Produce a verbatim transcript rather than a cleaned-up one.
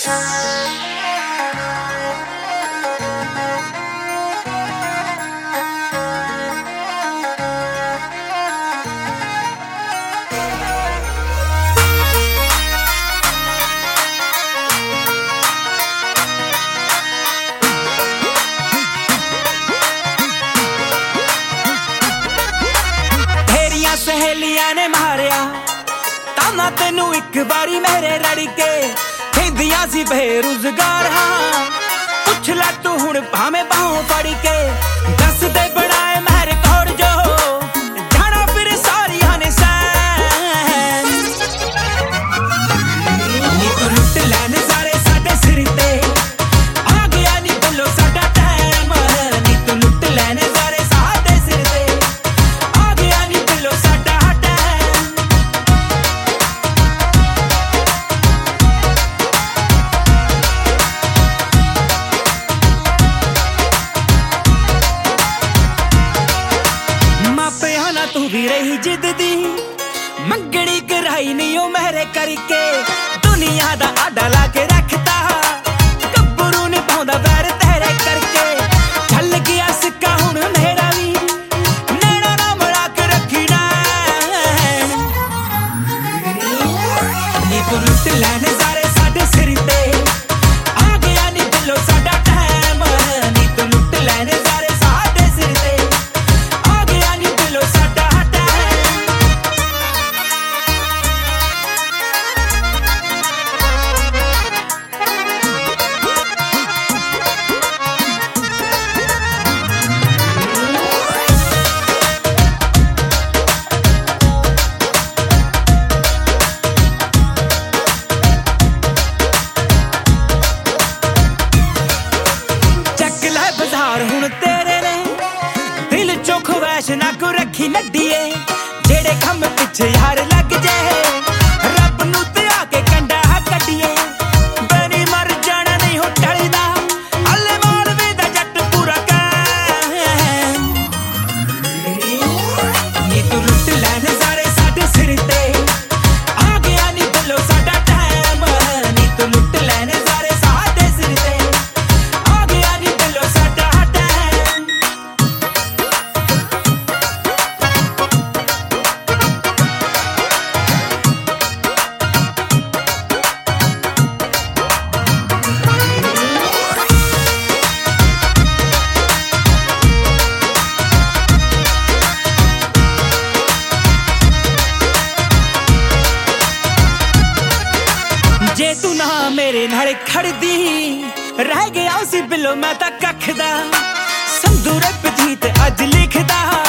सहेलियां ने मारिया ताना तेनू एक बारी मेरे रड़ के खेंदियां सी बेरोजगार हाँ पुछ लै तू हुण भावें बाहों फड़ के दस दे बनाए मेरे कौर जो जाना फिर सारियां ने सैन नी तू लुट लैन सारे साडे सिर ते आ गया नी बोलो साडा टाइम नी तू लुट लैन सारे साडे सिर ते आ गया नी बोलो साडा टाइम मापिया ना तू भी रही जिद दी मंगनी कराई नहीं ओ मेरे करके दुनिया दा आडा ला के रखता गब्बरू ने पाउंदा पैर तेरे करके चल गया सिक्का हुण मेरा भी नैना ना मिला के रखी ना नी तू लुट लैन सारे साडे सिर ते आ गया नी दिलों साडा टाइम नी तू लुट लैन सारे साडे सिर ते आ गया नी दिलों साडा टाइम हुण तेरे ने दिल चो ख्वाहिश ना को रखी नड्डीए जेड़े खम पिछे यार लग जाए रब नू ते आके कंडा कड्डीए बनी मर जाना नहीं हो टलदा अल्ले मालवे दा जट पूरा कैं नी तू लुट लैन सारे साडे सिर ते आ गया नी दिलों साडा टाइम नी तू लुट लैन सारे साडे सिर ते आ गया नी दिलों साडा जे तू ना मेरे नाल खड़दी रह गया उसी बिलो मैं तां कख दा संधू रब जीत अज लिखदा।